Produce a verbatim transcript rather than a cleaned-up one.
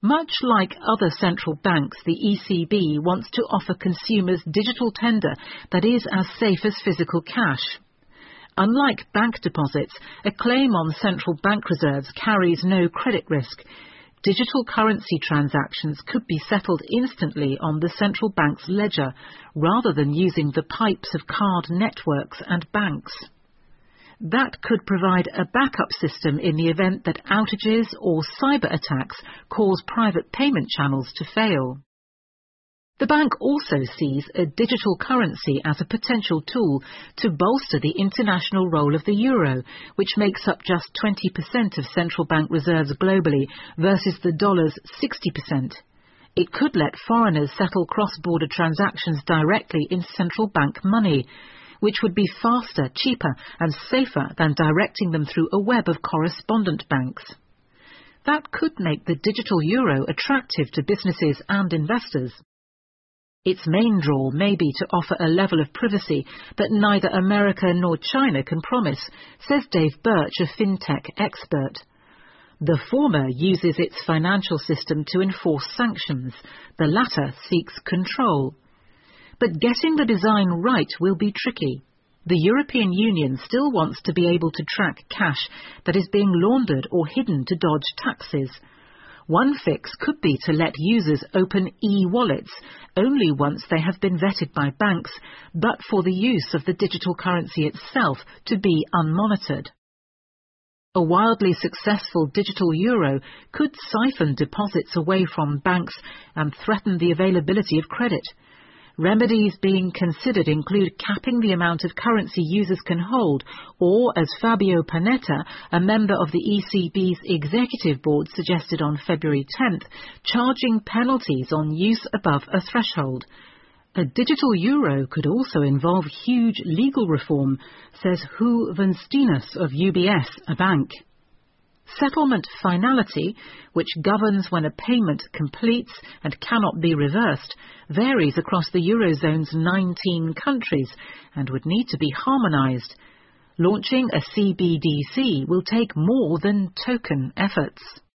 Much like other central banks, the E C B wants to offer consumers digital tender that is as safe as physical cash. Unlike bank deposits, a claim on central bank reserves carries no credit risk. Digital currency transactions could be settled instantly on the central bank's ledger, rather than using the pipes of card networks and banks. That could provide a backup system in the event that outages or cyber attacks cause private payment channels to fail. The bank also sees a digital currency as a potential tool to bolster the international role of the euro, which makes up just twenty percent of central bank reserves globally versus the dollar's sixty percent. It could let foreigners settle cross-border transactions directly in central bank money, which would be faster, cheaper and safer than directing them through a web of correspondent banks. That could make the digital euro attractive to businesses and investors. Its main draw may be to offer a level of privacy that neither America nor China can promise, says Dave Birch, a fintech expert. The former uses its financial system to enforce sanctions. The latter seeks control. But getting the design right will be tricky. The European Union still wants to be able to track cash that is being laundered or hidden to dodge taxes. One fix could be to let users open e-wallets only once they have been vetted by banks, but for the use of the digital currency itself to be unmonitored. A wildly successful digital euro could siphon deposits away from banks and threaten the availability of credit. Remedies being considered include capping the amount of currency users can hold, or, as Fabio Panetta, a member of the E C B's executive board, suggested on February tenth, charging penalties on use above a threshold. A digital euro could also involve huge legal reform, says Hu Venstinas of U B S, a bank. Settlement finality, which governs when a payment completes and cannot be reversed, varies across the Eurozone's nineteen countries and would need to be harmonised. Launching a C B D C will take more than token efforts.